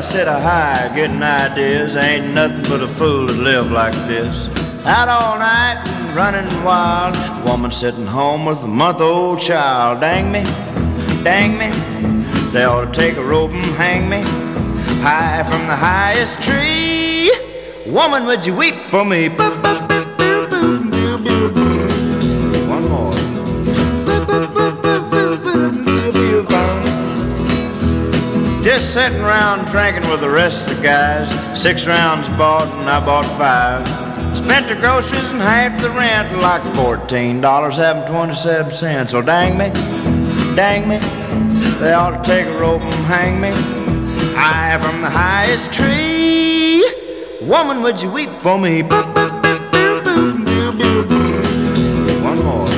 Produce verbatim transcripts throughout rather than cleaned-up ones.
said a high, getting ideas. Ain't nothing but a fool to live like this. Out all night and running wild. Woman sitting home with a month-old child. Dang me, dang me. They ought to take a rope and hang me high from the highest tree. Woman, would you weep for me? One more. Just sitting around drinking with the rest of the guys. Six rounds bought and I bought five. Spent the groceries and half the rent, like fourteen dollars having twenty-seven cents. So dang me, dang me, they ought to take a rope and hang me high from the highest tree. Woman, would you weep for me? One more.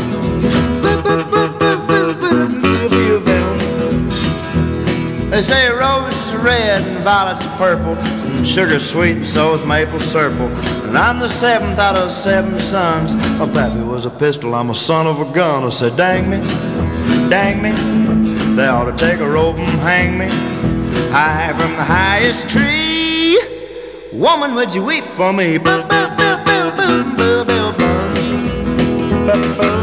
They say roses are red and violets are purple, and sugar's sweet and so is maple syrup. And I'm the seventh out of seven sons. My pappy was a pistol, I'm a son of a gun. I said, dang me, dang me, they ought to take a rope and hang me high from the highest tree. Woman, would you weep for me?